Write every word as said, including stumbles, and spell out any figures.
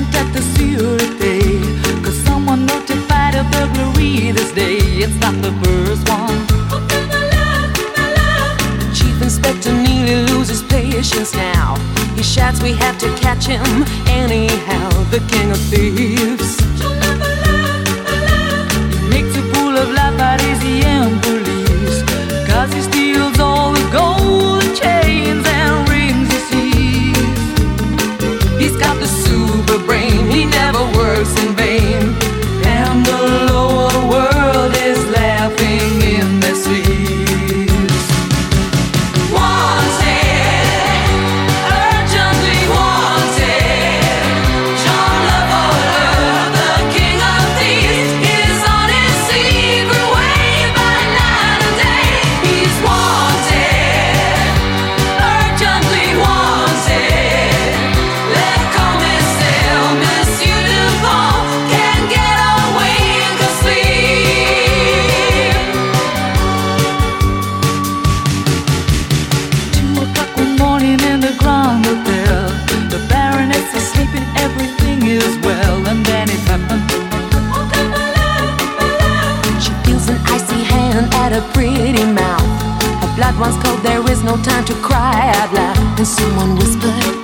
present at the Sûreté, 'cause someone notified of burglary this day. It's not the first one. The chief inspector nearly loses patience now. He shouts, we have to catch him anyhow. The king of thieves. He makes a fool of La Parisienne police, 'cause he steals all the gold chains and rings he sees. He's got the super brain, he never works in vain, and the lower world is laughing in their sleeves. Wanted, urgently wanted, Jean Lavoleur, the king of thieves, is on his secret way by night and day. He's wanted, urgently wanted. Le commissaire, Monsieur Dupont, can't get away in his sleep. Two o'clock one morning in the Grand Hotel, the Baroness is sleeping, everything is well, and then it happened. She feels an icy hand at her pretty mouth. Her blood runs cold, there is no time to cry out loud. And someone whispered,